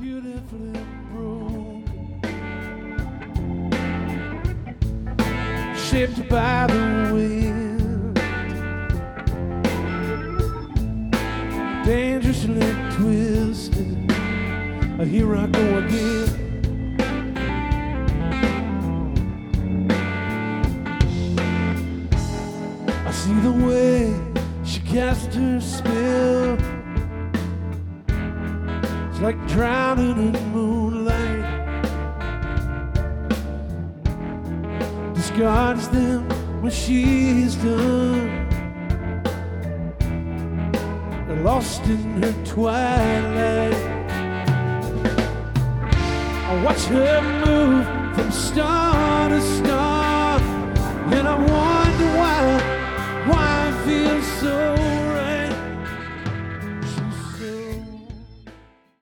beautifully broken, shaped by the wind, dangerously twisted. Here I go again. I see the way she cast her spell. It's like drowning in moonlight. Discards them when she's done, lost in her twilight. I watch her move from star to star.